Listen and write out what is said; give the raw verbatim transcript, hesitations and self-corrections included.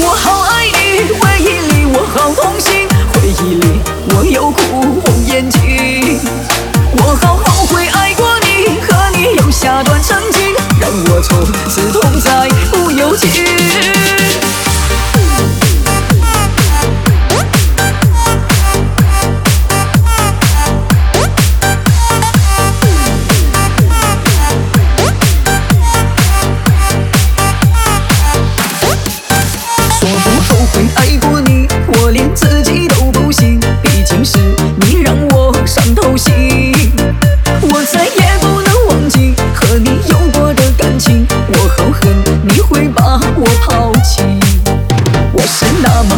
我好爱你，回忆里我好痛心，回忆里我又哭红眼睛。我好后悔爱过你，和你有下段曾经，让我从此痛再不由情。爱过你，我连自己都不信，毕竟是你让我伤透心。我再也不能忘记和你有过的感情，我好恨你会把我抛弃。我是那么